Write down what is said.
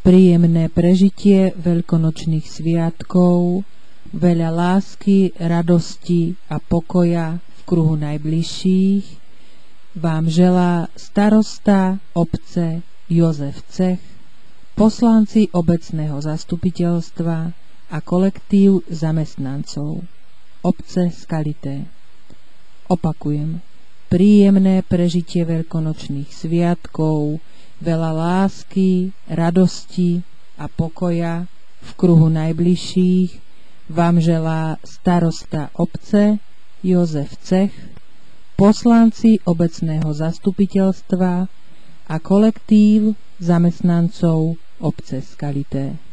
príjemné prežitie veľkonočných sviatkov, veľa lásky, radosti a pokoja v kruhu najbližších vám želá starosta obce Jozef Cech, poslanci obecného zastupiteľstva a kolektív zamestnancov obce Skalité. Opakujem, príjemné prežitie veľkonočných sviatkov, veľa lásky, radosti a pokoja v kruhu najbližších vám želá starosta obce Jozef Cech, poslanci obecného zastupiteľstva a kolektív zamestnancov obce Skalité.